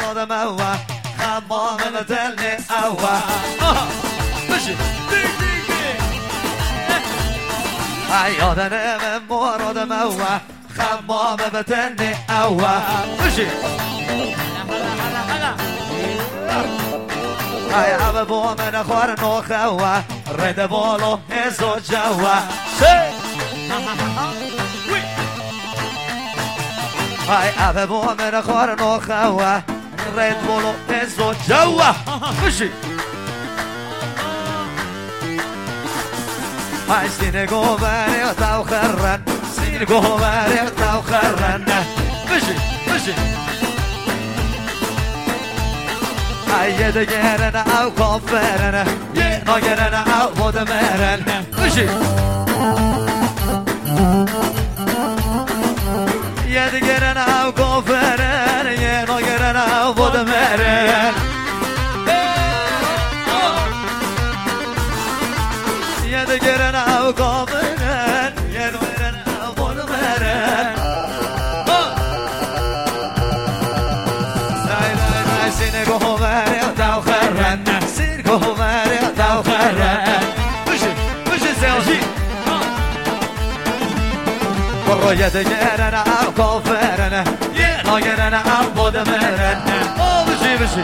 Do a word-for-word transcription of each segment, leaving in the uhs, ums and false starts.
مراد موا خمام دلني أوا ماشي عيادنا من مراد موا خمام بدلني أوا ماشي هاي عببو من خور نوخوا رد بولو ازو جوا هاي عببو من خور نوخوا رد بولو ازو جوا ماشي هاي سين قوباري وطاو خرن سين قوباري وطاو خرن ماشي ماشي هاي دگرن او کافرن یه ناگرن او بودمرن بشی یه دگرن او کافرن یه ناگرن او بودمرن یه دگرن او کافرن یه ناگرن او بودمرن سینه گوهره داو خرن سیر گوهره داو خرن بشه بشه سیاسی برای دگرن او کافرن یه ناگرن او بودمرن او بشه بشه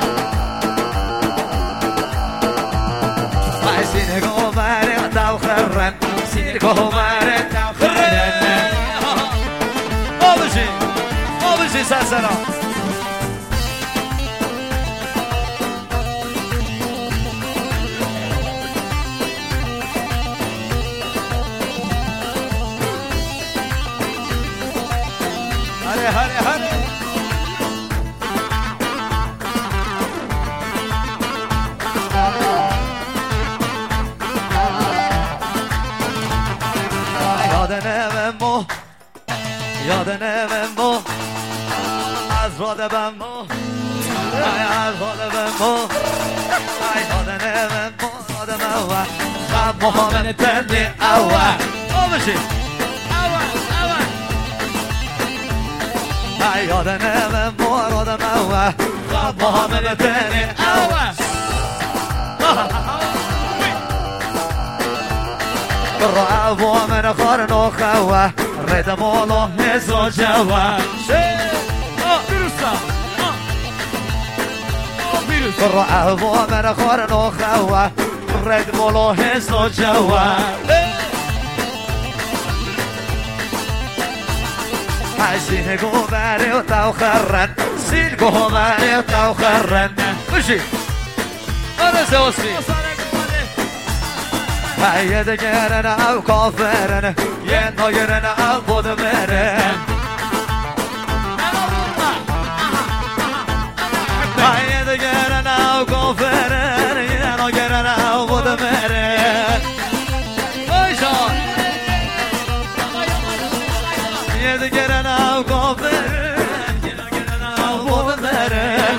سینه گوهره داو خرن سیر گوهره داو خرن او بشه او بشه سرسرا هره هره هره یادنه مو یادنه مو از راد بمو از راد بمو یادنه مو یادنه مو خب محامن تنی اوه آمشی یادنه من مراد موا خب محامل تنی اوه برعو من خار نوخوا رد مولو هزو جوا برعو من خار نوخوا رد مولو هزو جوا سين قوباري وطاو خرن سين قوباري وطاو خرن مشي أنا سوسي هيا دقيرن أو كافرن ينهيرن أو بودمرن هيا دقيرن أو كافرن ينهيرن أو بودمرن أيشان يدقرن او كافرن يدقرن او بودمرن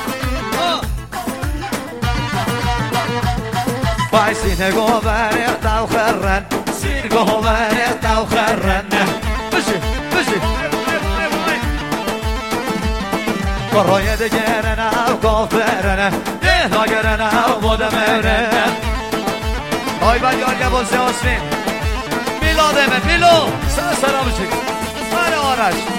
باي سين قوباري تاو خرن سين قوباري تاو خرن بشي بشي برو يدقرن او كافرن يدقرن او بودمرن هاي با یارگه بازه آسمین میلادمه میلو سر سلام بشید آرش